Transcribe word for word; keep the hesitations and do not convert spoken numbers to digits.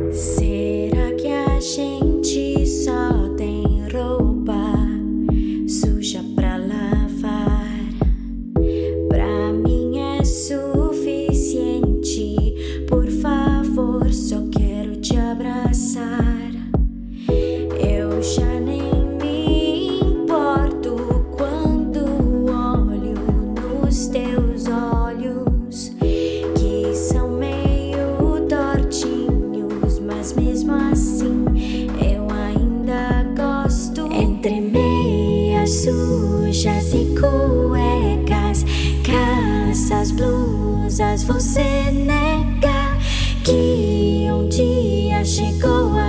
Será que a gente só tem roupa suja pra lavar? Pra mim é suficiente. Por favor, só quero te abraçar. Eu já nem me importo quando olho nos teus olhos, que são meio tortinhos, mas mesmo assim eu ainda gosto. Entre meias sujas e cuecas, calças, blusas, você nega que um dia chegou